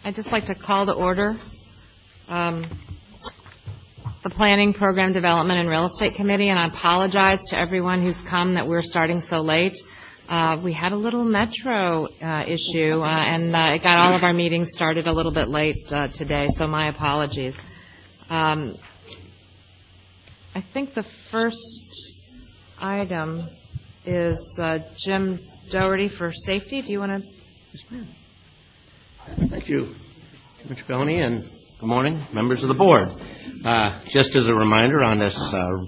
I'd just like to call to order the Planning, Program Development, and Real Estate Committee, and I apologize to everyone who's come that we're starting so late. We had a little metro issue, and it got all of our meetings started a little bit late today, so my apologies. I think the first item is Jim Doherty for safety. Do you want to? Yes, ma'am. Thank you, Mr. Bellamy, and good morning, members of the board. Just as a reminder, on this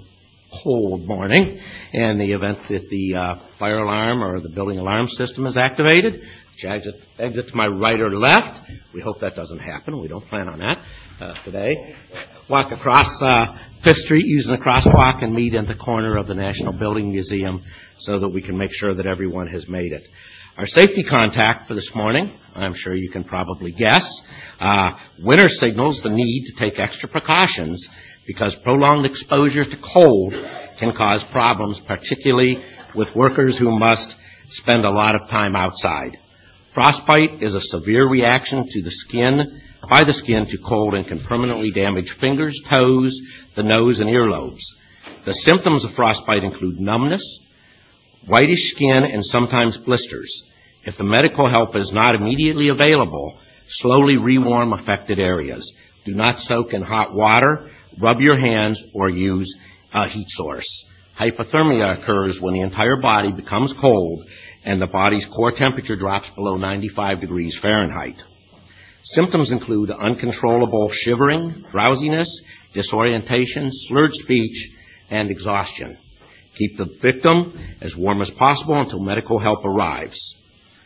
cold morning, in the event that the fire alarm or the building alarm system is activated, which exit to my right or left. We hope that doesn't happen. We don't plan on that today. Walk across Fifth Street using the crosswalk and meet at the corner of the National Building Museum so that we can make sure that everyone has made it. Our safety contact for this morning, I'm sure you can probably guess, winter signals the need to take extra precautions because prolonged exposure to cold can cause problems, particularly with workers who must spend a lot of time outside. Frostbite is a severe reaction to the skin, by the skin to cold, and can permanently damage fingers, toes, the nose, and earlobes. The symptoms of frostbite include numbness, whitish skin, and sometimes blisters. If the medical help is not immediately available, slowly rewarm affected areas. Do not soak in hot water, rub your hands, or use a heat source. Hypothermia occurs when the entire body becomes cold and the body's core temperature drops below 95 degrees Fahrenheit. Symptoms include uncontrollable shivering, drowsiness, disorientation, slurred speech, and exhaustion. Keep the victim as warm as possible until medical help arrives.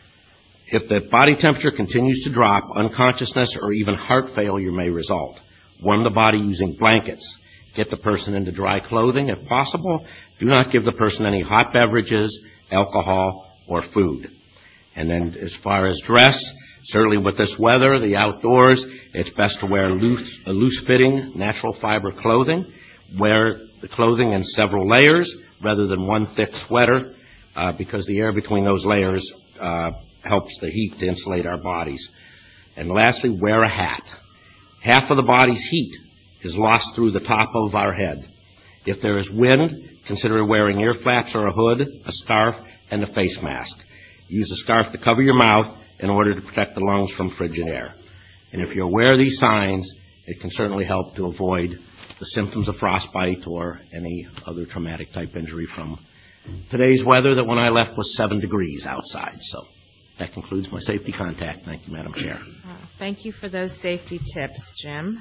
If the body temperature continues to drop, unconsciousness or even heart failure may result. Warm the body using blankets. Get the person into dry clothing if possible. Do not give the person any hot beverages, alcohol, or food. And then as far as dress, certainly with this weather, the outdoors, it's best to wear loose-fitting, natural fiber clothing. Wear the clothing in several layers rather than one thick sweater because the air between those layers helps the heat to insulate our bodies. And lastly, wear a hat. Half of the body's heat is lost through the top of our head. If there is wind, consider wearing ear flaps or a hood, a scarf, and a face mask. Use a scarf to cover your mouth in order to protect the lungs from frigid air. And if you're aware of these signs, it can certainly help to avoid the symptoms of frostbite or any other traumatic type injury from today's weather that when I left was 7 degrees outside. So that concludes my safety contact. Thank you, Madam Chair. Thank you for those safety tips, Jim.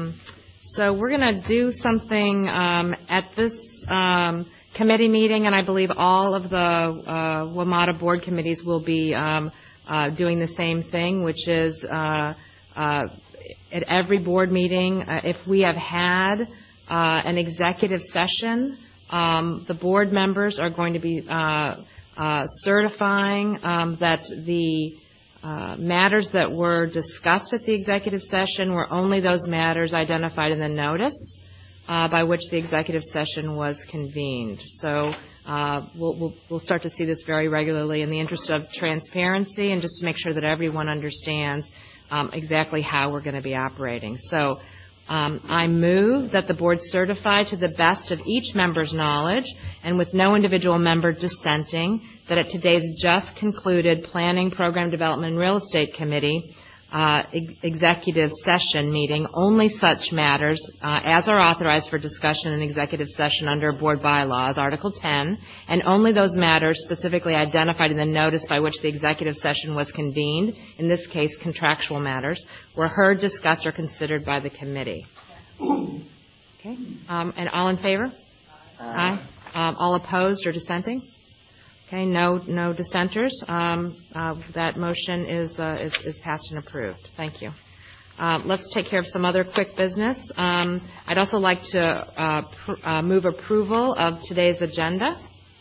So we're going to do something at this committee meeting, and I believe all of the WMATA board committees will be doing the same thing, which is at every board meeting, if we have had an executive session, the board members are going to be certifying that the matters that were discussed at the executive session were only those matters identified in the notice by which the executive session was convened. So we'll start to see this very regularly in the interest of transparency and just to make sure that everyone understands exactly how we're going to be operating. So I move that the board certify to the best of each member's knowledge and with no individual member dissenting that at today's just concluded Planning, Program Development, and Real Estate Committee executive session meeting, only such matters as are authorized for discussion in executive session under board bylaws, Article 10, and only those matters specifically identified in the notice by which the executive session was convened, in this case contractual matters, were heard, discussed, or considered by the committee. Okay, and all in favor? Aye. All opposed or dissenting? Okay, no dissenters. That motion is passed and approved. Thank you. Let's take care of some other quick business. I'd also like to move approval of today's agenda.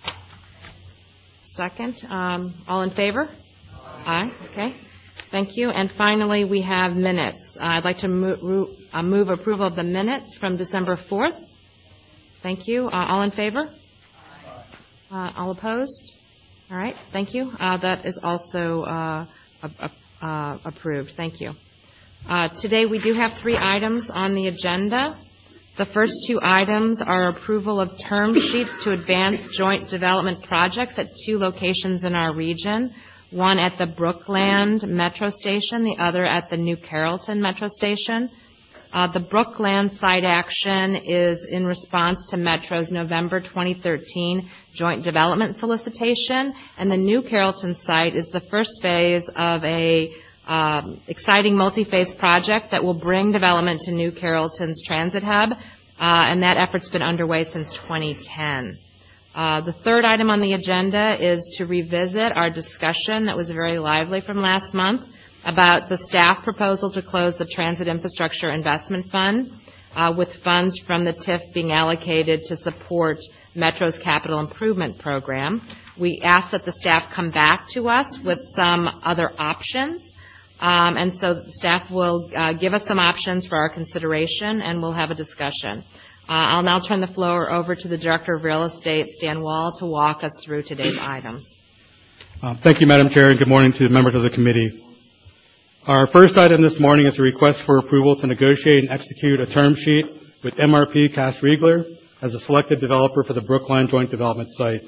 Second. All in favor? Aye. Okay. Thank you. And finally, we have minutes. I'd like to move approval of the minutes from December 4th. Thank you. All in favor? All opposed? All right. Thank you. That is also approved. Thank you. Today, we do have 3 items on the agenda. The first 2 items are approval of term sheets to advance joint development projects at 2 locations in our region, one at the Brookland Metro Station, the other at the New Carrollton Metro Station. The Brookland site action is in response to Metro's November 2013 joint development solicitation, and the New Carrollton site is the first phase of a exciting multi-phase project that will bring development to New Carrollton's transit hub, and that effort's been underway since 2010. The third item on the agenda is to revisit our discussion that was very lively from last month about the staff proposal to close the Transit Infrastructure Investment Fund, with funds from the TIF being allocated to support Metro's capital improvement program. We asked that the staff come back to us with some other options. And so the staff will give us some options for our consideration, and we'll have a discussion. I'll now turn the floor over to the Director of Real Estate, Stan Wall, to walk us through today's items. Thank you, Madam Chair, and good morning to the members of the committee. Our first item this morning is a request for approval to negotiate and execute a term sheet with MRP Cass Riegler as a selected developer for the Brookline Joint Development Site.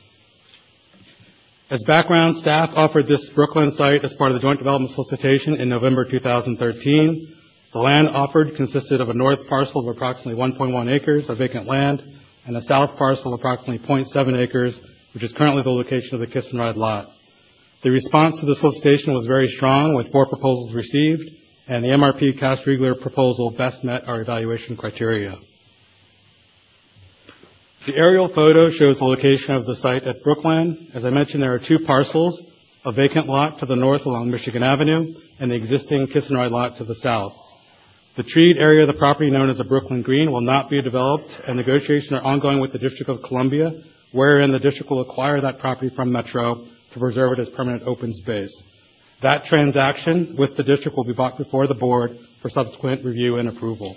As background, staff offered this Brookline site as part of the joint development solicitation in November 2013. The land offered consisted of a north parcel of approximately 1.1 acres of vacant land and a south parcel of approximately 0.7 acres, which is currently the location of the Kiss and Ride lot. The response to the solicitation was very strong, with 4 proposals received, and the MRP Cass Riegler proposal best met our evaluation criteria. The aerial photo shows the location of the site at Brookland. As I mentioned, there are 2 parcels, a vacant lot to the north along Michigan Avenue and the existing Kiss and Ride lot to the south. The treed area of the property known as the Brooklyn Green will not be developed, and negotiations are ongoing with the District of Columbia, wherein the district will acquire that property from Metro to preserve it as permanent open space. That transaction with the district will be brought before the board for subsequent review and approval.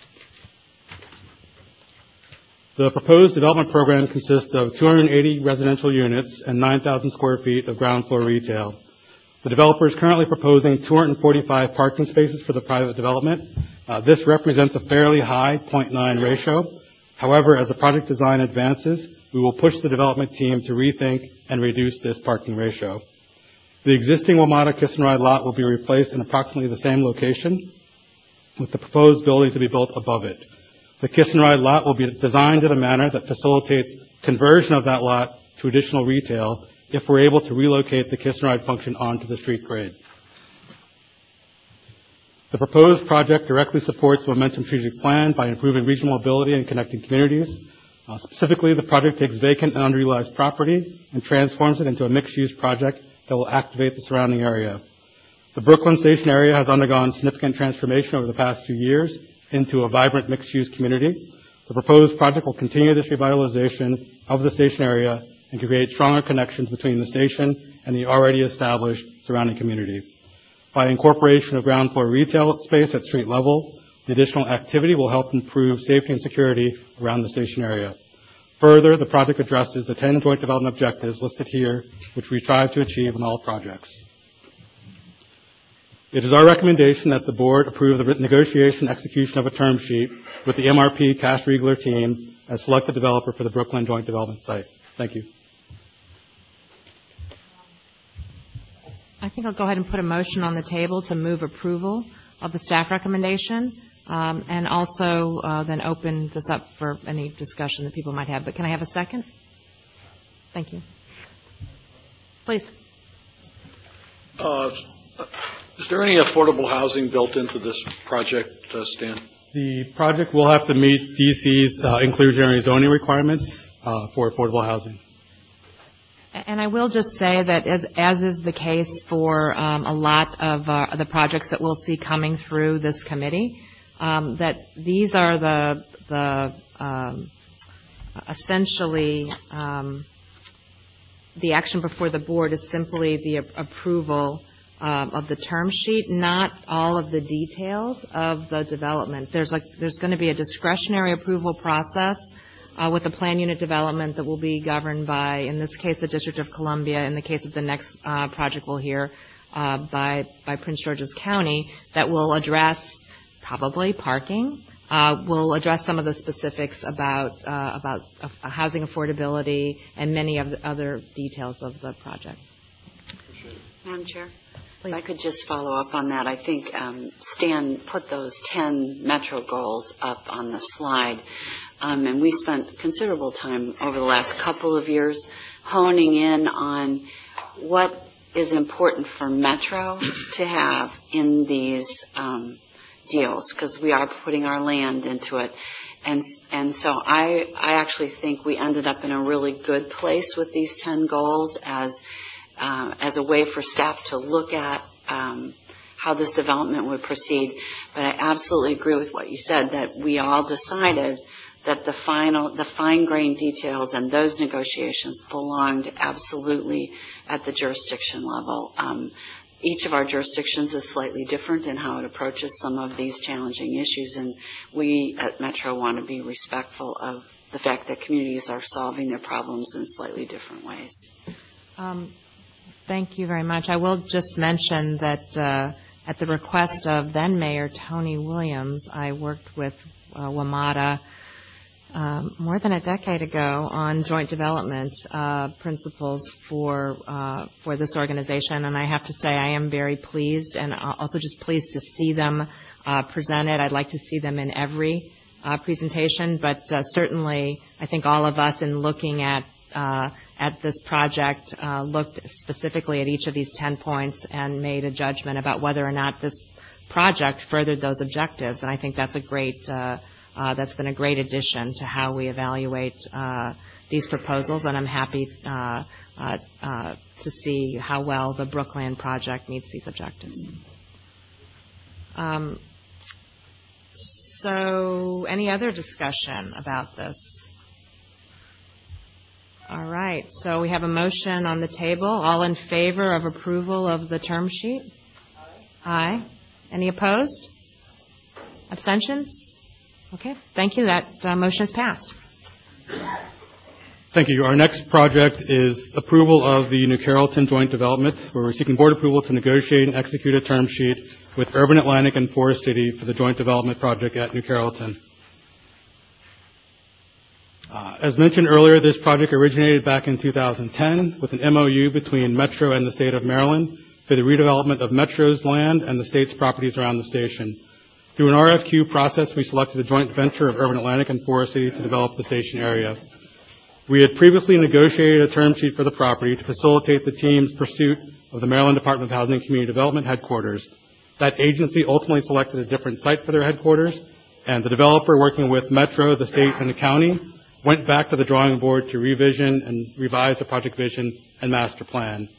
The proposed development program consists of 280 residential units and 9,000 square feet of ground floor retail. The developer is currently proposing 245 parking spaces for the private development. This represents a fairly high 0.9 ratio. However, as the project design advances, we will push the development team to rethink and reduce this parking ratio. The existing WMATA Kiss and Ride lot will be replaced in approximately the same location, with the proposed building to be built above it. The Kiss and Ride lot will be designed in a manner that facilitates conversion of that lot to additional retail if we're able to relocate the Kiss and Ride function onto the street grade. The proposed project directly supports the Momentum Strategic Plan by improving regional mobility and connecting communities. Specifically, the project takes vacant and underutilized property and transforms it into a mixed-use project that will activate the surrounding area. The Brooklyn Station area has undergone significant transformation over the past few years into a vibrant mixed-use community. The proposed project will continue this revitalization of the station area and create stronger connections between the station and the already established surrounding community. By incorporation of ground floor retail space at street level, the additional activity will help improve safety and security around the station area. Further, the project addresses the 10 joint development objectives listed here, which we strive to achieve in all projects. It is our recommendation that the board approve the negotiation execution of a term sheet with the MRP Cass Riegler team as selected developer for the Brooklyn Joint Development Site. Thank you. I think I'll go ahead and put a motion on the table to move approval of the staff recommendation, and also then open this up for any discussion that people might have. But can I have a second? Thank you. Please. Is there any affordable housing built into this project, Stan? The project will have to meet DC's inclusionary zoning requirements for affordable housing. And I will just say that as is the case for a lot of the projects that we'll see coming through this committee, that these are the essentially the action before the board is simply the approval of the term sheet, not all of the details of the development. There's going to be a discretionary approval process with a plan unit development that will be governed by, in this case, the District of Columbia. In the case of the next project we'll hear, by Prince George's County that will address probably parking. We'll address some of the specifics about housing affordability and many of the other details of the projects. Madam Chair, Please. if I could just follow up on that. I think Stan put those 10 Metro goals up on the slide, and we spent considerable time over the last couple of years honing in on what is important for Metro to have in these deals, because we are putting our land into it. And so I actually think we ended up in a really good place with these 10 goals as a way for staff to look at how this development would proceed. But I absolutely agree with what you said, that we all decided that the fine-grained details and those negotiations belonged absolutely at the jurisdiction level. Each of our jurisdictions is slightly different in how it approaches some of these challenging issues, and we at Metro want to be respectful of the fact that communities are solving their problems in slightly different ways. Thank you very much. I will just mention that at the request of then Mayor Tony Williams, I worked with WMATA more than a decade ago on joint development principles for this organization, and I have to say I am very pleased, and also just pleased to see them presented. I'd like to see them in every presentation, but certainly I think all of us in looking at this project looked specifically at each of these 10 points and made a judgment about whether or not this project furthered those objectives, and I think that's a great that's been a great addition to how we evaluate these proposals, and I'm happy to see how well the Brookland project meets these objectives. So any other discussion about this? All right, so we have a motion on the table. All in favor of approval of the term sheet? Aye. Aye. Any opposed? Abstentions? Okay, thank you. That motion is passed. Thank you. Our next project is approval of the New Carrollton joint development, where we're seeking board approval to negotiate and execute a term sheet with Urban Atlantic and Forest City for the joint development project at New Carrollton. As mentioned earlier, this project originated back in 2010 with an MOU between Metro and the state of Maryland for the redevelopment of Metro's land and the state's properties around the station. Through an RFQ process, we selected a joint venture of Urban Atlantic and Forest City to develop the station area. We had previously negotiated a term sheet for the property to facilitate the team's pursuit of the Maryland Department of Housing and Community Development headquarters. That agency ultimately selected a different site for their headquarters, and the developer, working with Metro, the state, and the county, went back to the drawing board to revision and revise the project vision and master plan.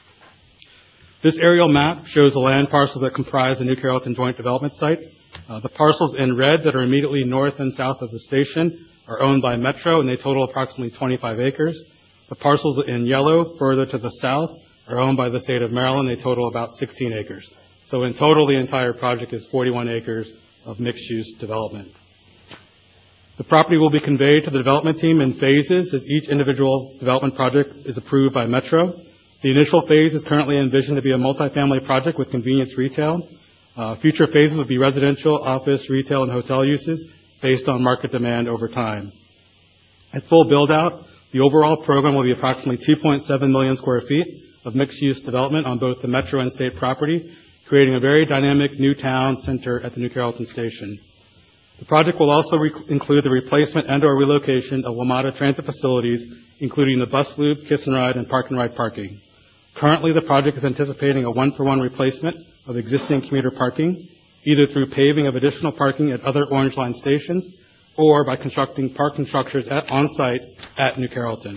This aerial map shows the land parcels that comprise the New Carrollton joint development site. The parcels in red that are immediately north and south of the station are owned by Metro, and they total approximately 25 acres. The parcels in yellow further to the south are owned by the state of Maryland. They total about 16 acres. So in total, the entire project is 41 acres of mixed-use development. The property will be conveyed to the development team in phases as each individual development project is approved by Metro. The initial phase is currently envisioned to be a multifamily project with convenience retail. Future phases will be residential, office, retail, and hotel uses based on market demand over time. At full build-out, the overall program will be approximately 2.7 million square feet of mixed-use development on both the Metro and state property, creating a very dynamic new town center at the New Carrollton station. The project will also include the replacement and/or relocation of WMATA transit facilities, including the bus loop, kiss and ride, and park and ride parking. Currently, the project is anticipating a one-for-one replacement of existing commuter parking, either through paving of additional parking at other Orange Line stations or by constructing parking structures on-site at New Carrollton.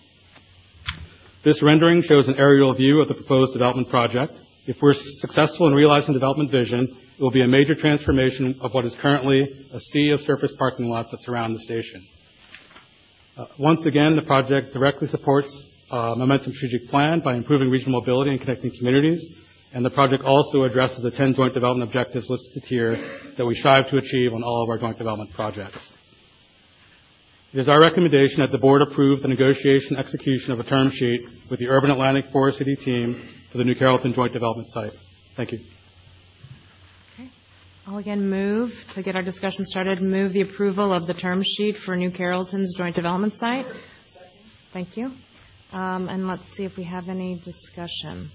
This rendering shows an aerial view of the proposed development project. If we're successful in realizing development vision, it will be a major transformation of what is currently a sea of surface parking lots that surround the station. Once again, the project directly supports Momentum Strategic Plan by improving regional mobility and connecting communities. And the project also addresses the 10 joint development objectives listed here that we strive to achieve on all of our joint development projects. It is our recommendation that the board approve the negotiation execution of a term sheet with the Urban Atlantic Forest City team for the New Carrollton Joint Development Site. Thank you. I'll again move, to get our discussion started, move the approval of the term sheet for New Carrollton's Joint Development Site. Thank you. And let's see if we have any discussion.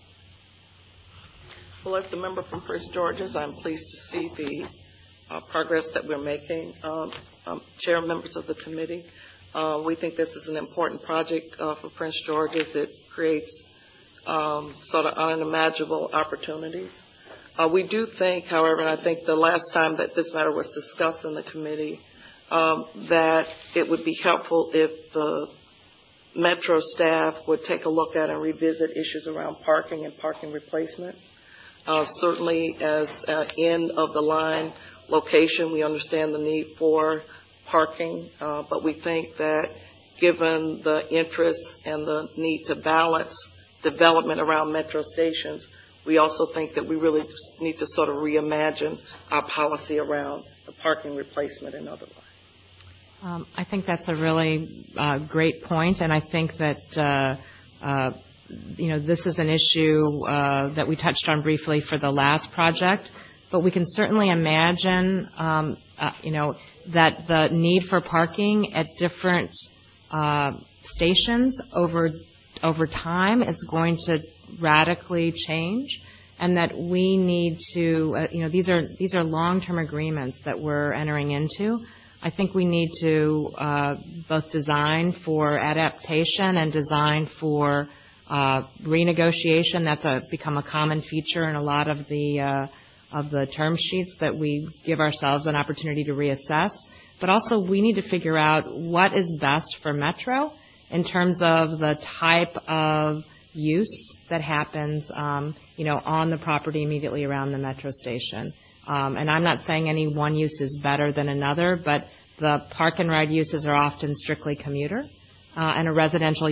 Well, as the member from Prince George's, I'm pleased to see the progress that we're making. Chair and members of the committee, we think this is an important project for Prince George's. It creates sort of unimaginable opportunities. We do think, however, and I think the last time that this matter was discussed in the committee, that it would be helpful if the Metro staff would take a look at and revisit issues around parking and parking replacements. Certainly as an end-of-the-line location, we understand the need for parking, but we think that given the interests and the need to balance development around Metro stations, we also think that we really need to sort of reimagine our policy around the parking replacement and otherwise. I think that's a really great point, and I think that this is an issue that we touched on briefly for the last project, but we can certainly imagine, that the need for parking at different stations over time is going to radically change, and that we need to, these are long-term agreements that we're entering into. I think we need to both design for adaptation and design for renegotiation. That's become a common feature in a lot of the term sheets, that we give ourselves an opportunity to reassess. But also we need to figure out what is best for Metro in terms of the type of use that happens, on the property immediately around the Metro station. And I'm not saying any one use is better than another, but the park and ride uses are often strictly commuter, and a residential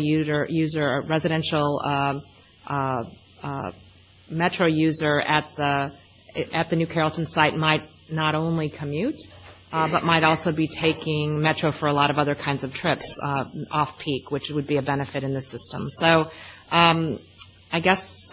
Metro user at the New Carrollton site might not only commute, but might also be taking Metro for a lot of other kinds of trips off-peak, which would be a benefit in the system. So I guess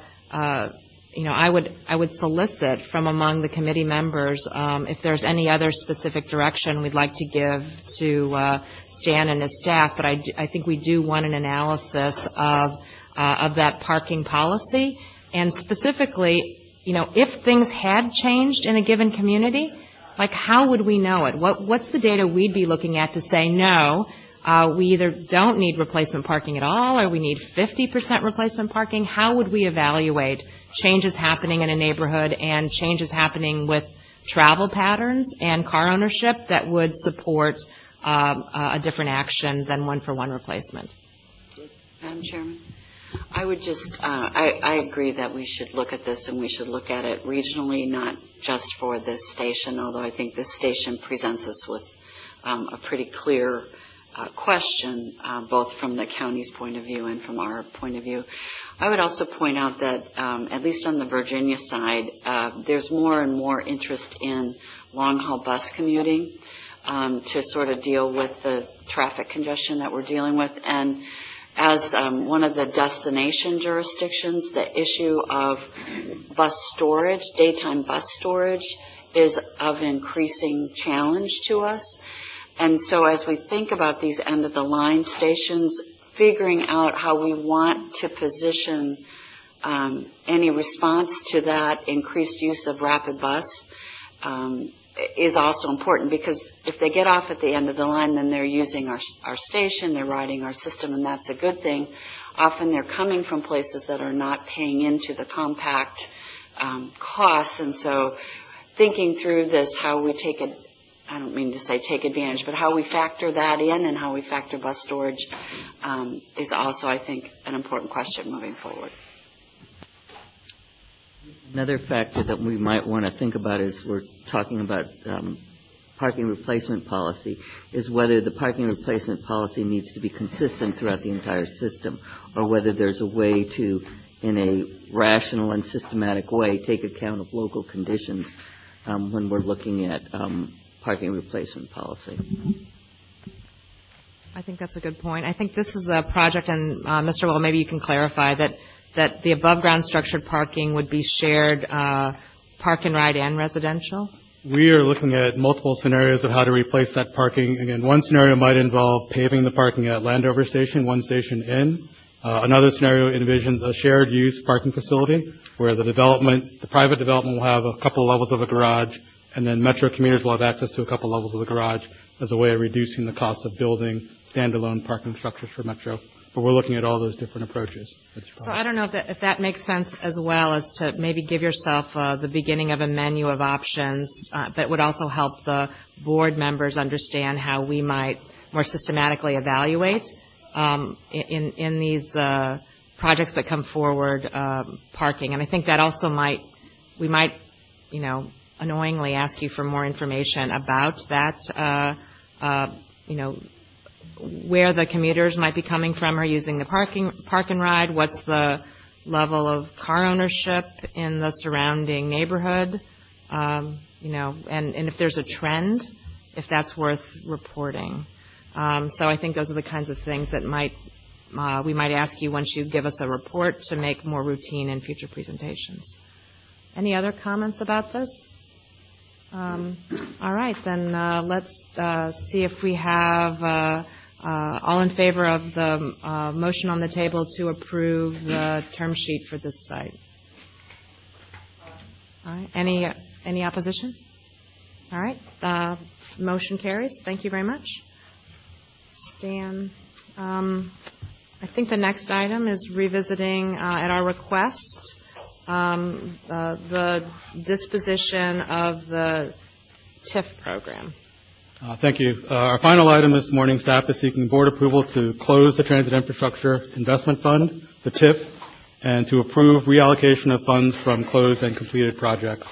I would solicit from among the committee members if there's any other specific direction we'd like to give to Stan and his staff. But I think we do want an analysis of that parking policy, and specifically, if things had changed in a given community, like how would we know it? What's the data we'd be looking at to say no? We either don't need replacement parking at all, or we need 50% replacement parking. How would we evaluate changes happening in a neighborhood and changes happening with travel patterns and car ownership that would support a different action than one-for-one replacement? Madam Chairman, I would just, I agree that we should look at this, and we should look at it regionally, not just for this station, although I think this station presents us with a pretty clear question, both from the county's point of view and from our point of view. I would also point out that, at least on the Virginia side, there's more and more interest in long-haul bus commuting to sort of deal with the traffic congestion that we're dealing with. And as one of the destination jurisdictions, the issue of bus storage, daytime bus storage, is of increasing challenge to us. And so as we think about these end-of-the-line stations, figuring out how we want to position any response to that increased use of rapid bus is also important, because if they get off at the end of the line, then they're using our station, they're riding our system, and that's a good thing. Often they're coming from places that are not paying into the compact costs, and so thinking through this, how we take it, I don't mean to say take advantage, but how we factor that in and how we factor bus storage is also, I think, an important question moving forward. Another factor that we might want to think about as we're talking about parking replacement policy is whether the parking replacement policy needs to be consistent throughout the entire system, or whether there's a way to, in a rational and systematic way, take account of local conditions when we're looking at parking replacement policy. I think that's a good point. I think this is a project, and Mr. Well, maybe you can clarify that that the above-ground structured parking would be shared park and ride and residential? We are looking at multiple scenarios of how to replace that parking. Again, one scenario might involve paving the parking at Landover Station, one station in. Another scenario envisions a shared use parking facility where the private development will have a couple levels of a garage, and then Metro commuters will have access to a couple levels of the garage as a way of reducing the cost of building standalone parking structures for Metro. But we're looking at all those different approaches. So I don't know if that makes sense as well as to maybe give yourself the beginning of a menu of options that would also help the board members understand how we might more systematically evaluate in these projects that come forward parking. And I think that also we might, annoyingly ask you for more information about that, where the commuters might be coming from or using the park and ride, what's the level of car ownership in the surrounding neighborhood, and if there's a trend, if that's worth reporting. So I think those are the kinds of things that we might ask you once you give us a report to make more routine in future presentations. Any other comments about this? All right, then let's see if we have all in favor of the motion on the table to approve the term sheet for this site. All right, any opposition? All right, motion carries. Thank you very much. Stan, I think the next item is revisiting at our request the disposition of the TIF program. Thank you. Our final item this morning, staff is seeking board approval to close the Transit Infrastructure Investment Fund, the TIF, and to approve reallocation of funds from closed and completed projects.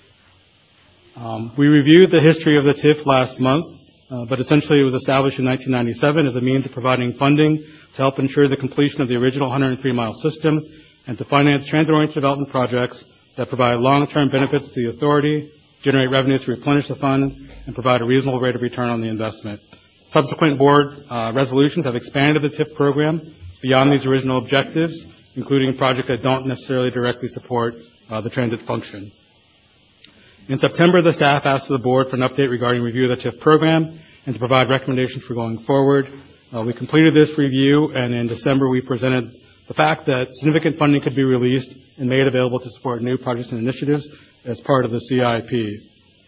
We reviewed the history of the TIF last month, but essentially it was established in 1997 as a means of providing funding to help ensure the completion of the original 103-mile system and to finance transit-oriented development projects that provide long-term benefits to the authority, generate revenues to replenish the fund, and provide a reasonable rate of return on the investment. Subsequent board resolutions have expanded the TIF program beyond these original objectives, including projects that don't necessarily directly support the transit function. In September, the staff asked the board for an update regarding review of the TIF program and to provide recommendations for going forward. We completed this review, and in December we presented the fact that significant funding could be released and made available to support new projects and initiatives as part of the CIP.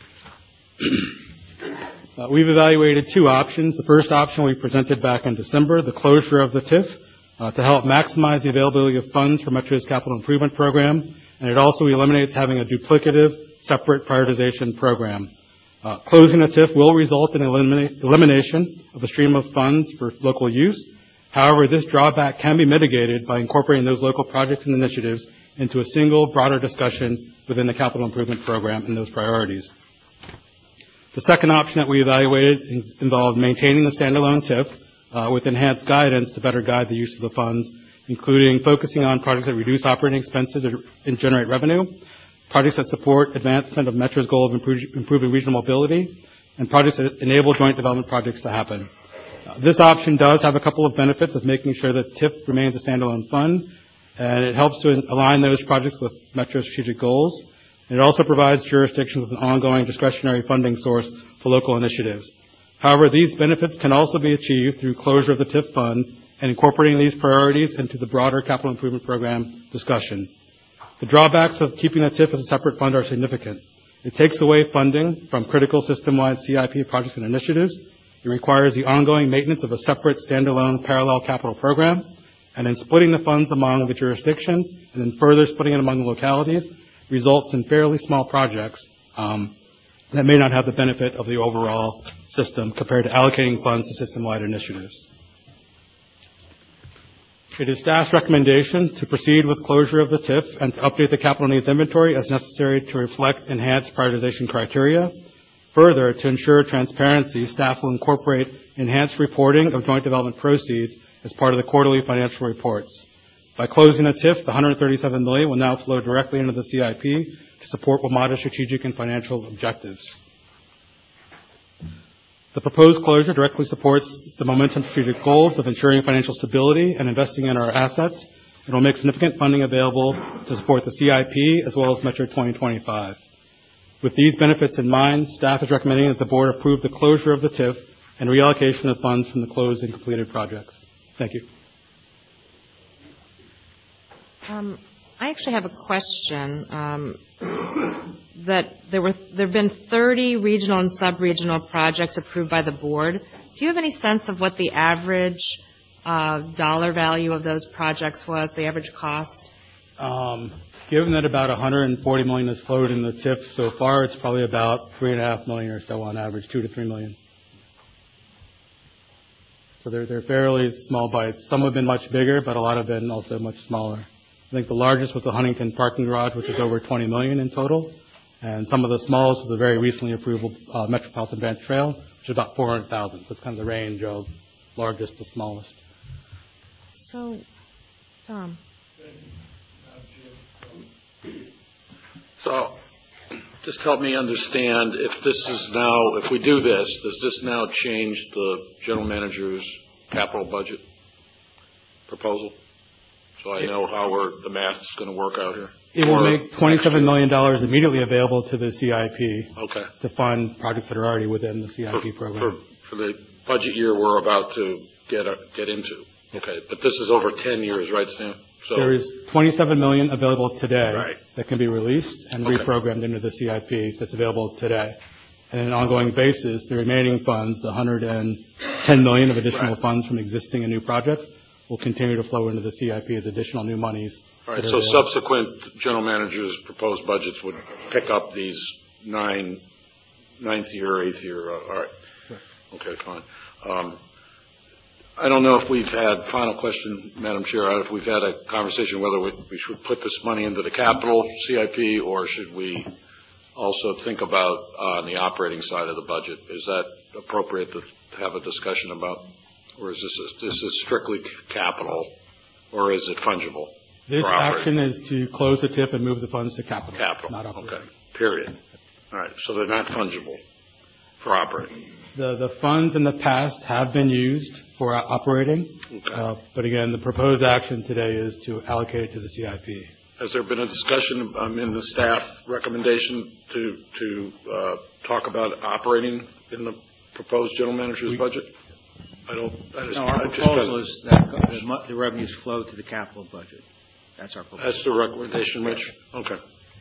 We've evaluated two options. The first option we presented back in December, the closure of the TIF, to help maximize the availability of funds for Metro's capital improvement program, and it also eliminates having a duplicative, separate prioritization program. Closing the TIF will result in elimination of a stream of funds for local use. However, this drawback can be mitigated by incorporating those local projects and initiatives into a single, broader discussion within the capital improvement program and those priorities. The second option that we evaluated involved maintaining the standalone TIF with enhanced guidance to better guide the use of the funds, including focusing on projects that reduce operating expenses and generate revenue, projects that support advancement of Metro's goal of improving regional mobility, and projects that enable joint development projects to happen. This option does have a couple of benefits of making sure that TIF remains a standalone fund, and it helps to align those projects with Metro's strategic goals. And it also provides jurisdictions with an ongoing discretionary funding source for local initiatives. However, these benefits can also be achieved through closure of the TIF fund and incorporating these priorities into the broader capital improvement program discussion. The drawbacks of keeping the TIF as a separate fund are significant. It takes away funding from critical system-wide CIP projects and initiatives. It requires the ongoing maintenance of a separate standalone parallel capital program, and then splitting the funds among the jurisdictions and then further splitting it among the localities results in fairly small projects that may not have the benefit of the overall system compared to allocating funds to system-wide initiatives. It is staff's recommendation to proceed with closure of the TIF and to update the capital needs inventory as necessary to reflect enhanced prioritization criteria. Further, to ensure transparency, staff will incorporate enhanced reporting of joint development proceeds as part of the quarterly financial reports. By closing the TIF, the $137 million will now flow directly into the CIP to support WMATA's strategic and financial objectives. The proposed closure directly supports the Momentum strategic goals of ensuring financial stability and investing in our assets, It will make significant funding available to support the CIP as well as Metro 2025. With these benefits in mind, staff is recommending that the board approve the closure of the TIF and reallocation of funds from the closed and completed projects. Thank you. I actually have a question. That there have been 30 regional and sub-regional projects approved by the board. Do you have any sense of what the average dollar value of those projects was, the average cost? Given that about $140 million has flowed in the TIF so far, it's probably about $3.5 million or so on average, $2 to $3 million. So they're fairly small bites. Some have been much bigger, but a lot have been also much smaller. I think the largest was the Huntington parking garage, which is over $20 million in total. And some of the smallest was the very recently approved Metropolitan Branch Trail, which is about $400,000. So it's kind of the range of largest to smallest. So, Tom. So just help me understand, if we do this, does this now change the general manager's capital budget proposal? So I know how the math is going to work out here. It will make $27 million immediately available to the CIP to fund projects that are already within the CIP program. For the budget year we're about to get into. Okay, but this is over 10 years, right, Stan? So there is $27 million available today that can be released and reprogrammed into the CIP that's available today. And on an ongoing basis, the remaining funds, the $110 million of additional funds from existing and new projects, will continue to flow into the CIP as additional new monies. All right, so subsequent general managers' proposed budgets would pick up these ninth year, 8th year. All right. Okay, fine. I don't know if we've had, final question, Madam Chair, if we've had a conversation whether we should put this money into the capital CIP or should we also think about on the operating side of the budget. Is that appropriate to have a discussion about? Or is this strictly capital, or is it fungible? This action is to close the TIP and move the funds to capital. Capital, not operating. Okay, period. All right, so they're not fungible for operating. The funds in the past have been used for operating, but again, the proposed action today is to allocate it to the CIP. Has there been a discussion in the staff recommendation to talk about operating in the proposed general manager's budget? No, our proposal is that the revenues flow to the capital budget. That's our proposal. That's the recommendation, Rich? Okay.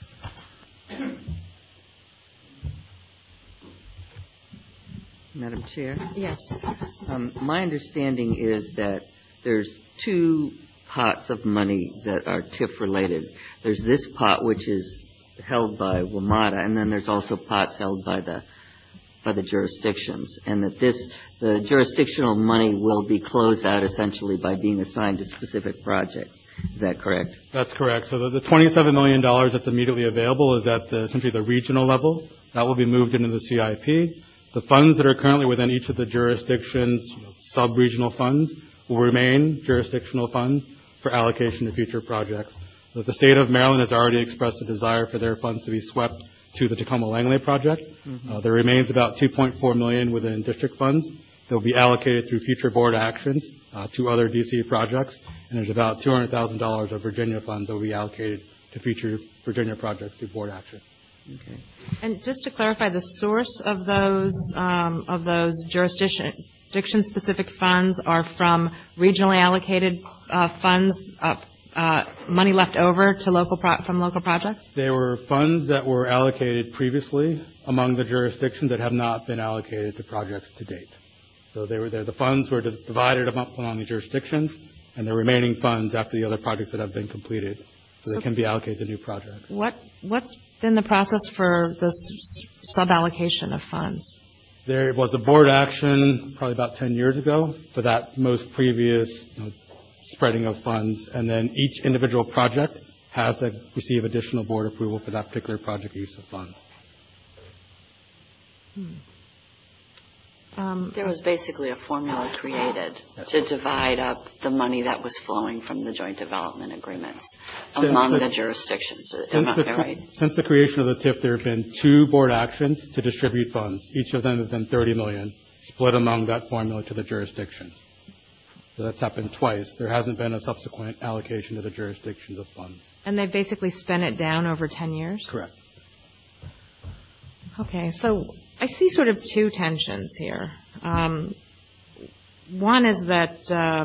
Madam Chair? Yes. My understanding is that there's two pots of money that are TIF related. There's this pot, which is held by WMATA, and then there's also pots held by the jurisdictions, and that the jurisdictional money will be closed out essentially by being assigned to specific projects. Is that correct? That's correct. So the $27 million that's immediately available is at essentially the regional level. That will be moved into the CIP. The funds that are currently within each of the jurisdictions, sub-regional funds, will remain jurisdictional funds for allocation to future projects. So the state of Maryland has already expressed a desire for their funds to be swept to the Tacoma Langley project. There remains about $2.4 million within district funds that will be allocated through future board actions to other DC projects, and there's about $200,000 of Virginia funds that will be allocated to future Virginia projects through board action. Okay. And just to clarify, the source of those jurisdiction-specific funds are from regionally allocated funds, money left over to from local projects? There were funds that were allocated previously among the jurisdictions that have not been allocated to projects to date. So the funds were divided among the jurisdictions, and the remaining funds after the other projects that have been completed, so they can be allocated to new projects. What's been the process for this sub-allocation of funds? There was a board action probably about 10 years ago for that most previous spreading of funds, and then each individual project has to receive additional board approval for that particular project use of funds. There was basically a formula created to divide up the money that was flowing from the joint development agreements among the jurisdictions. Am I right? Since the creation of the TIF, there have been 2 board actions to distribute funds. Each of them has been $30 million, split among that formula to the jurisdictions. So that's happened twice. There hasn't been a subsequent allocation to the jurisdictions of funds. And they've basically spent it down over 10 years? Correct. Okay, so I see sort of two tensions here. One is that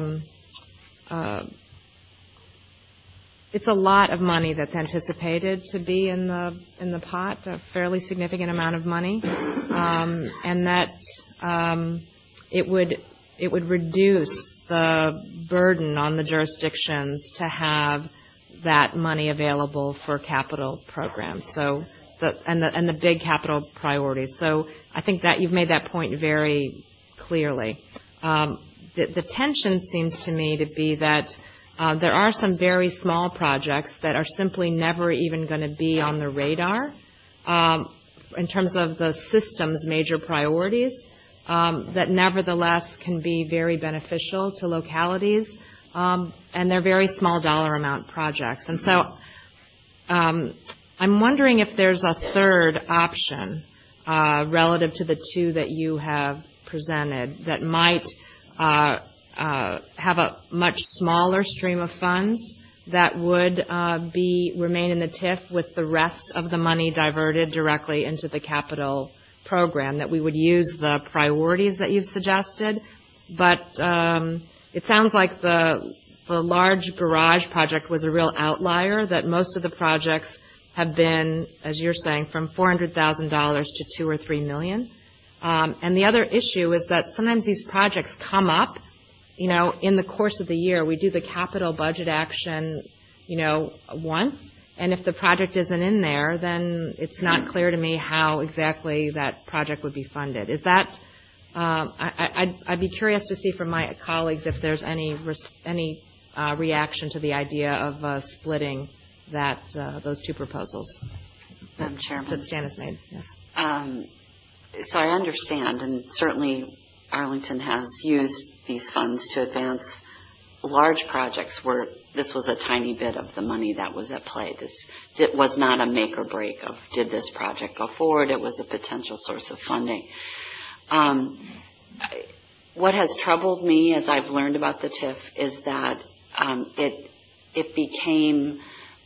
it's a lot of money that's anticipated to be in the pot, a fairly significant amount of money, and that it would reduce the burden on the jurisdictions to have that money available for capital programs. So the big capital priorities. So I think that you've made that point very clearly. The tension seems to me to be that there are some very small projects that are simply never even going to be on the radar in terms of the system's major priorities, that nevertheless can be very beneficial to localities, and they're very small dollar amount projects. And so I'm wondering if there's a third option relative to the two that you have presented that might have a much smaller stream of funds that would remain in the TIF with the rest of the money diverted directly into the capital program, that we would use the priorities that you've suggested. But it sounds like the large garage project was a real outlier, that most of the projects have been, as you're saying, from $400,000 to $2 or $3 million. And the other issue is that sometimes these projects come up, in the course of the year. We do the capital budget action, once. And if the project isn't in there, then it's not clear to me how exactly that project would be funded. Is that, I'd be curious to see from my colleagues if there's any reaction to the idea of splitting those two proposals. Madam Chairman. That Stan has made, yes. So I understand, and certainly Arlington has used these funds to advance large projects where this was a tiny bit of the money that was at play. This was not a make or break of did this project go forward. It was a potential source of funding. What has troubled me as I've learned about the TIF is that it became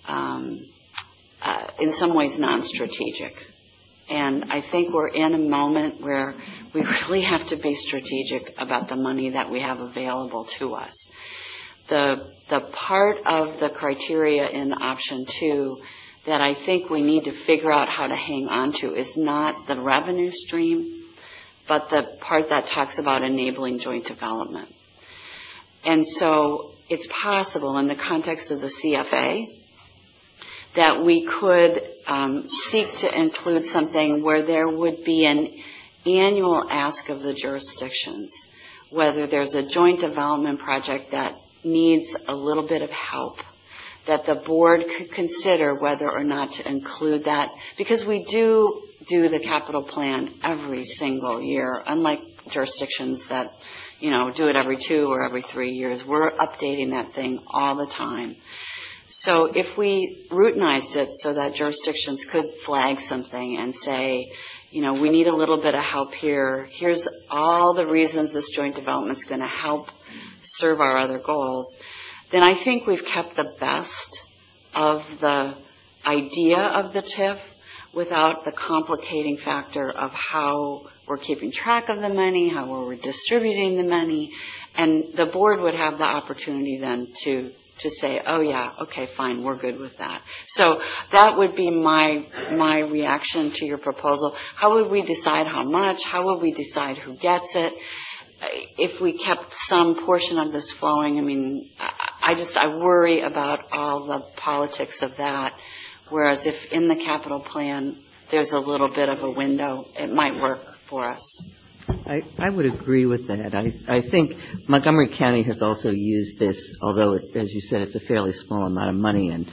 in some ways non-strategic. And I think we're in a moment where we really have to be strategic about the money that we have available to us. The part of the criteria in option 2 that I think we need to figure out how to hang on to is not the revenue stream, but the part that talks about enabling joint development. And so it's possible in the context of the CFA that we could seek to include something where there would be an annual ask of the jurisdictions, whether there's a joint development project that needs a little bit of help, that the board could consider whether or not to include that, because we do the capital plan every single year, unlike jurisdictions that, do it every 2 or every 3 years. We're updating that thing all the time. So if we routinized it so that jurisdictions could flag something and say, we need a little bit of help here. Here's all the reasons this joint development is going to help serve our other goals. Then I think we've kept the best of the idea of the TIF without the complicating factor of how we're keeping track of the money, how we're distributing the money. And the board would have the opportunity then to say, oh yeah, okay, fine, we're good with that. So that would be my reaction to your proposal. How would we decide how much? How would we decide who gets it? If we kept some portion of this flowing, I worry about all the politics of that. Whereas if in the capital plan there's a little bit of a window, it might work for us. I would agree with that. I think Montgomery County has also used this, although, as you said, it's a fairly small amount of money, and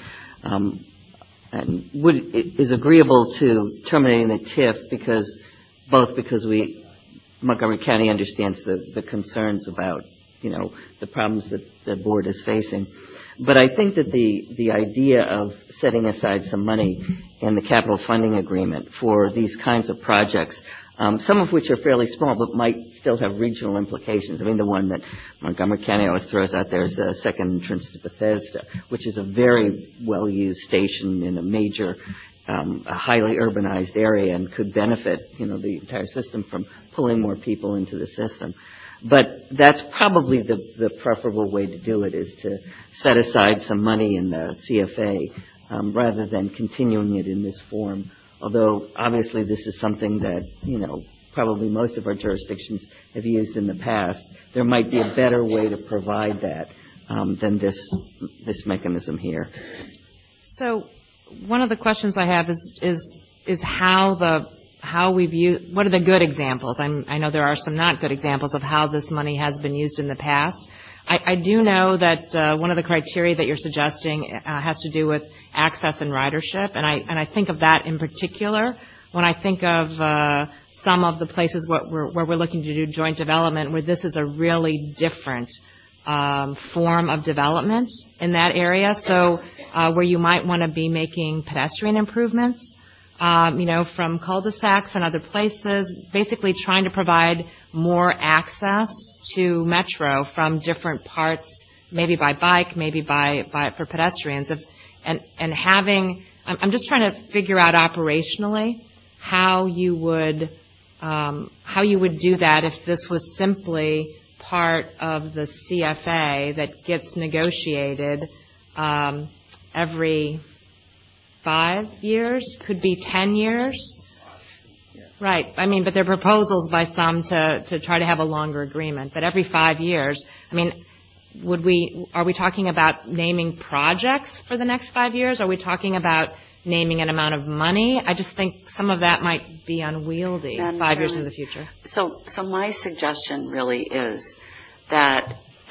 is agreeable to terminating the TIF because Montgomery County understands the concerns about the problems that the board is facing. But I think that the idea of setting aside some money in the capital funding agreement for these kinds of projects, some of which are fairly small but might still have regional implications. I mean, the one that Montgomery County always throws out there is the second entrance to Bethesda, which is a very well-used station in a major, a highly urbanized area and could benefit, the entire system from pulling more people into the system. But that's probably the preferable way to do it, is to set aside some money in the CFA rather than continuing it in this form. Although, obviously, this is something that, probably most of our jurisdictions have used in the past. There might be a better way to provide that than this mechanism here. So one of the questions I have is how we've used, what are the good examples? I know there are some not good examples of how this money has been used in the past. I do know that one of the criteria that you're suggesting has to do with access and ridership, and I think of that in particular when I think of some of the places where we're looking to do joint development, where this is a really different form of development in that area. So where you might want to be making pedestrian improvements, from cul-de-sacs and other places, basically trying to provide more access to Metro from different parts, maybe by bike, maybe for pedestrians. And having, I'm just trying to figure out operationally how you would do that if this was simply part of the CFA that gets negotiated every 5 years, could be 10 years. Right. I mean, but there are proposals by some to try to have a longer agreement. But every 5 years, I mean, are we talking about naming projects for the next 5 years? Are we talking about naming an amount of money? I just think some of that might be unwieldy 5 years in the future. So my suggestion really is that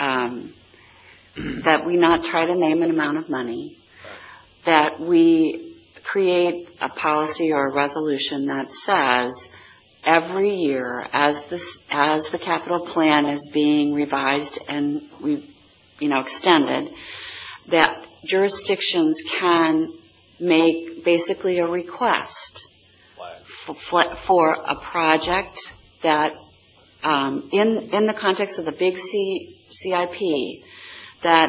that we not try to name an amount of money, that we create a policy or a resolution that says every year as the capital plan is being revised and extended, that jurisdictions can make basically a request for a project that in the context of the big CIP that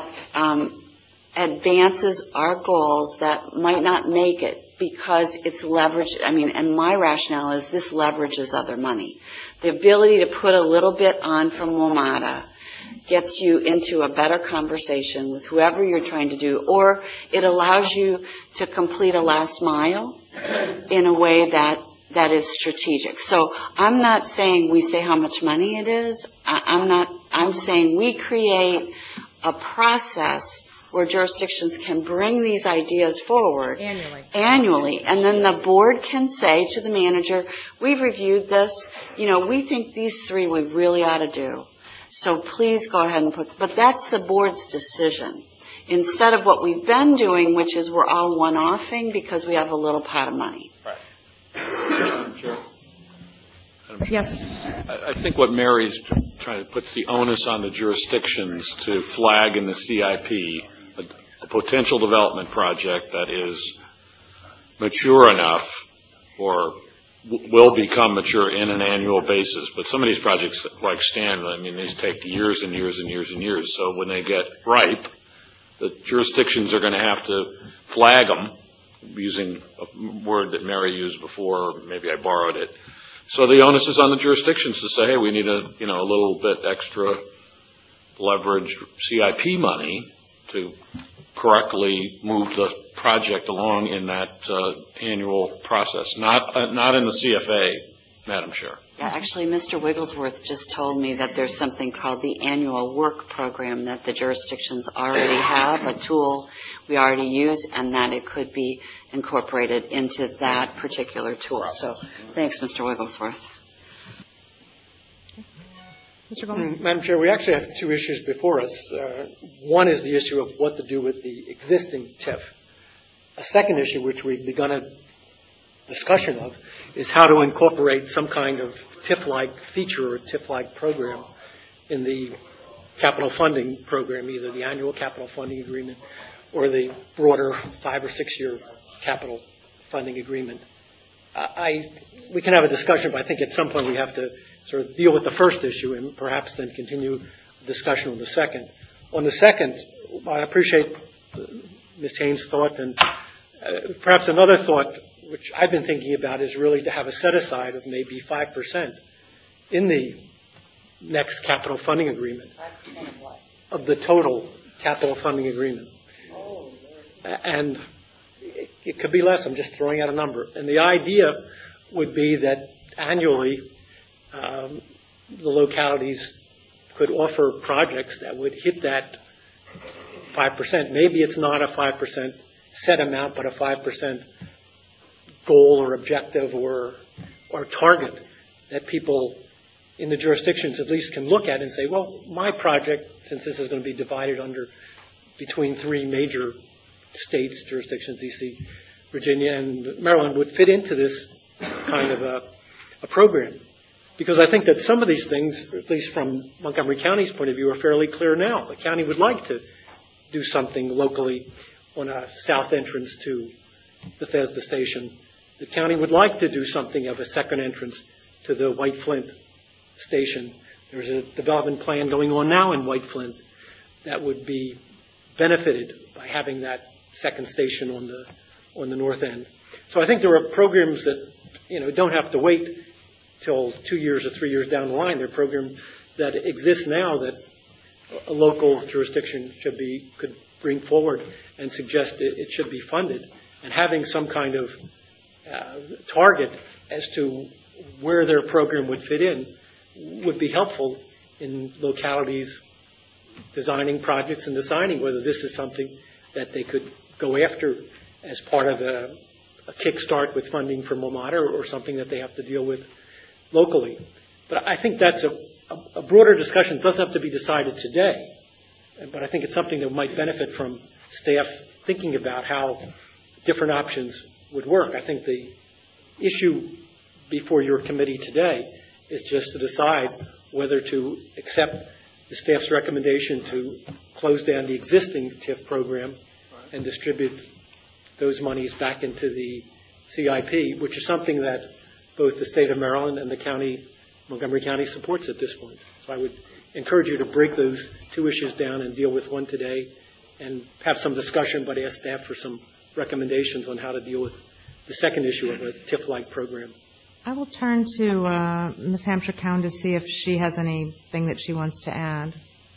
advances our goals that might not make it because it's leveraged. I mean, and my rationale is this leverages other money. The ability to put a little bit on from WMATA gets you into a better conversation with whoever you're trying to do, or it allows you to complete a last mile in a way that is strategic. So I'm not saying we say how much money it is. I'm saying we create a process where jurisdictions can bring these ideas forward annually, and then the board can say to the manager, we've reviewed this, we think these three we really ought to do. So please go ahead and but that's the board's decision. Instead of what we've been doing, which is we're all one-offing because we have a little pot of money. Right. Sure. Yes. I think what Mary's trying to put the onus on the jurisdictions to flag in the CIP a potential development project that is mature enough or will become mature in an annual basis. But some of these projects, like Stan, I mean, these take years and years and years and years. So when they get ripe, the jurisdictions are going to have to flag them, using a word that Mary used before, maybe I borrowed it. So the onus is on the jurisdictions to say, hey, we need a little bit extra leverage CIP money to correctly move the project along in that annual process, not in the CFA, Madam Chair. Yeah, actually, Mr. Wigglesworth just told me that there's something called the annual work program that the jurisdictions already have, a tool we already use, and that it could be incorporated into that particular tool. So thanks, Mr. Wigglesworth. Mr. Goldman. Madam Chair, we actually have two issues before us. One is the issue of what to do with the existing TIF. A second issue, which we've begun a discussion of, is how to incorporate some kind of TIF-like feature or TIF-like program in the capital funding program, either the annual capital funding agreement or the broader 5 or 6 year capital funding agreement. We can have a discussion, but I think at some point we have to sort of deal with the first issue and perhaps then continue the discussion on the second. On the second, I appreciate Ms. Haynes' thought, and perhaps another thought which I've been thinking about is really to have a set-aside of maybe 5% in the next capital funding agreement. 5% of what? Of the total capital funding agreement. Oh, and it could be less. I'm just throwing out a number. And the idea would be that annually the localities could offer projects that would hit that 5%. Maybe it's not a 5% set amount, but a 5% goal or objective or target that people in the jurisdictions at least can look at and say, well, my project, since this is going to be divided between 3 major states, jurisdictions, D.C., Virginia, and Maryland, would fit into this kind of a program. Because I think that some of these things, at least from Montgomery County's point of view, are fairly clear now. The county would like to do something locally on a south entrance to Bethesda Station. The county would like to do something of a second entrance to the White Flint Station. There's a development plan going on now in White Flint that would be benefited by having that second station on the north end. So I think there are programs that, don't have to wait till 2 years or 3 years down the line. There are programs that exist now that a local jurisdiction could bring forward and suggest it should be funded. And having some kind of target as to where their program would fit in would be helpful in localities designing projects and deciding whether this is something that they could go after as part of a kickstart with funding from WMATA or something that they have to deal with locally. But I think that's a broader discussion. It doesn't have to be decided today, but I think it's something that might benefit from staff thinking about how different options would work. I think the issue before your committee today is just to decide whether to accept the staff's recommendation to close down the existing TIF program and distribute those monies back into the CIP, which is something that both the state of Maryland and the county, Montgomery County, supports at this point. So I would encourage you to break those 2 issues down and deal with one today and have some discussion, but ask staff for some recommendations on how to deal with the second issue of a TIF-like program. I will turn to Ms. Hampshire-Cowan to see if she has anything that she wants to add.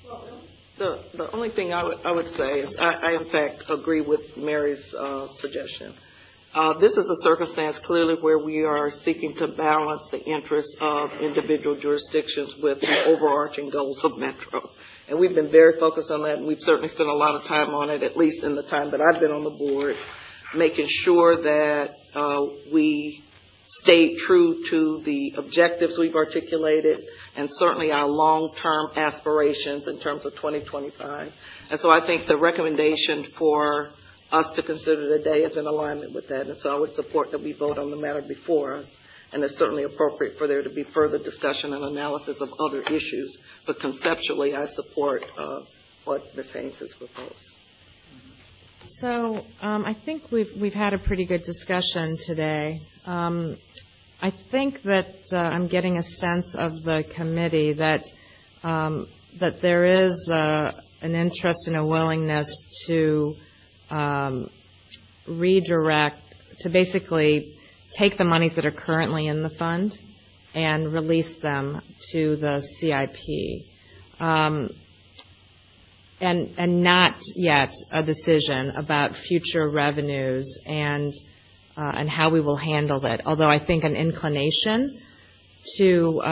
The only thing I would say is I in fact agree with Mary's suggestion. This is a circumstance clearly where we are seeking to balance the interests of individual jurisdictions with the overarching goals of Metro. And we've been very focused on that, and we've certainly spent a lot of time on it, at least in the time that I've been on the board, making sure that we stay true to the objectives we've articulated and certainly our long-term aspirations in terms of 2025. And so I think the recommendation for us to consider today is in alignment with that. And so I would support that we vote on the matter before us. And it's certainly appropriate for there to be further discussion and analysis of other issues. But conceptually, I support what Ms. Haynes has proposed. So I think we've had a pretty good discussion today. I think that I'm getting a sense of the committee that there is an interest and a willingness to redirect, to basically take the monies that are currently in the fund and release them to the CIP. And not yet a decision about future revenues and how we will handle that. Although I think an inclination to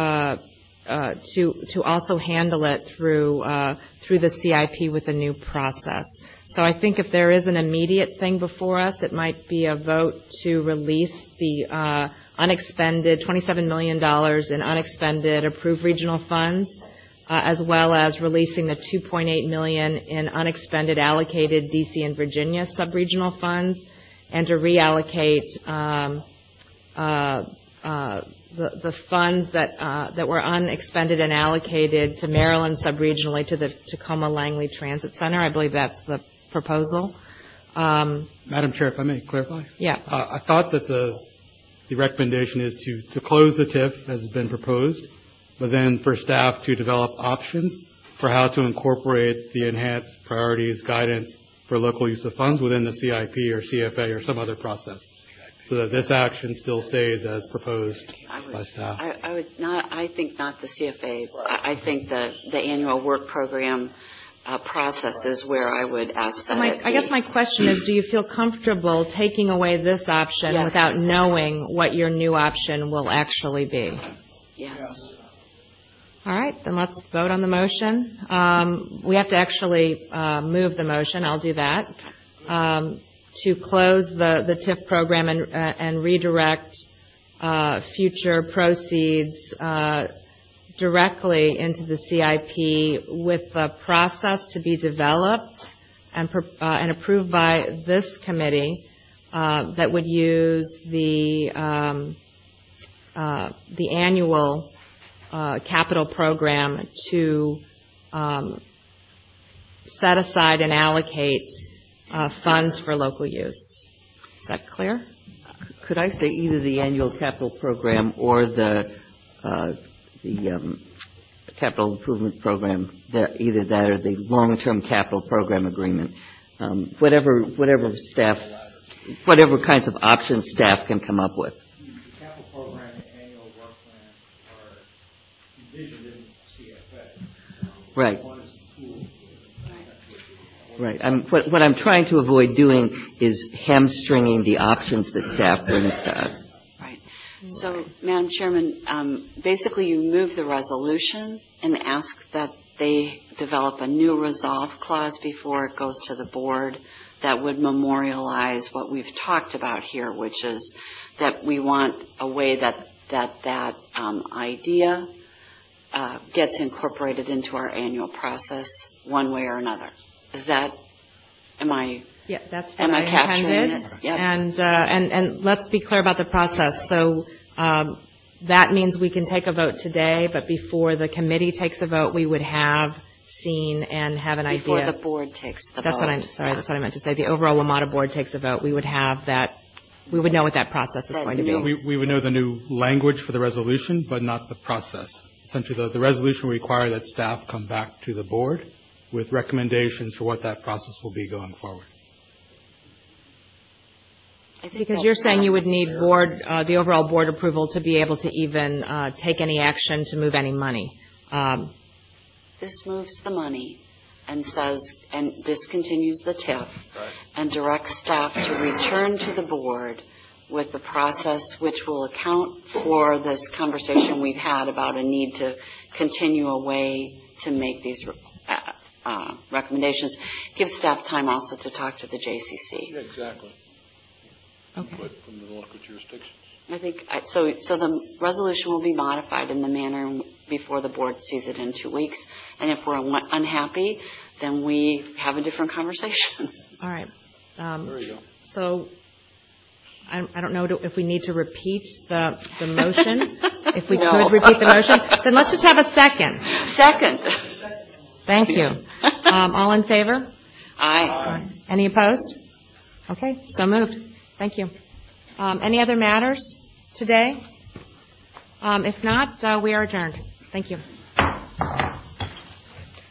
also handle it through the CIP with a new process. So I think if there is an immediate thing before us, it might be a vote to release the unexpended $27 million in unexpended approved regional funds, as well as releasing the $2.8 million in unexpended allocated D.C. and Virginia subregional funds, and to reallocate the funds that were unexpended and allocated to Maryland subregionally to the Tacoma Langley Transit Center. I believe that's the proposal. Madam Chair, if I may clarify? Yeah. I thought that the recommendation is to close the TIF as has been proposed, but then for staff to develop options for how to incorporate the enhanced priorities guidance for local use of funds within the CIP or CFA or some other process, so that this action still stays as proposed by staff. I think not the CFA. I think the annual work program process is where I would ask that. I guess my question is, do you feel comfortable taking away this option Yes. without knowing what your new option will actually be? Yes. All right, then let's vote on the motion. We have to actually move the motion. I'll do that. To close the TIF program and redirect future proceeds directly into the CIP with the process to be developed and approved by this committee that would use the annual capital program to set aside and allocate funds for local use. Is that clear? Could I say either the annual capital program or the capital improvement program, either that or the long-term capital program agreement, whatever kinds of options staff can come up with. The capital program and annual work plan are envisioned in CFA. Right. One is the tool. Right. What I'm trying to avoid doing is hamstringing the options that staff brings to us. Right. So, Madam Chairman, basically you move the resolution and ask that they develop a new resolve clause before it goes to the board that would memorialize what we've talked about here, which is that we want a way that idea gets incorporated into our annual process one way or another. Yeah, that's what I I capturing intended. it? Yep. And let's be clear about the process. So that means we can take a vote today, but before the committee takes a vote, we would have seen and have an idea. Before the board takes the vote. That's what I meant to say. The overall WMATA board takes a vote. We would have that. We would know what that process is going to be. We would know the new language for the resolution, but not the process. Essentially, the resolution will require that staff come back to the board with recommendations for what that process will be going forward. Because you're saying you would need the overall board approval to be able to even take any action to move any money. This moves the money and discontinues the TIF and directs staff to return to the board with the process which will account for this conversation we've had about a need to continue a way to make these recommendations. Give staff time also to talk to the JCC. Yeah, exactly. Okay. From the local jurisdictions. I think so the resolution will be modified in the manner before the board sees it in 2 weeks. And if we're unhappy, then we have a different conversation. All right. There you go. So I don't know if we need to repeat the motion. If we could repeat the motion, then let's just have a second. Second. Thank you. All in favor? Aye. Any opposed? Okay, so moved. Thank you. Any other matters today? If not, we are adjourned. Thank you.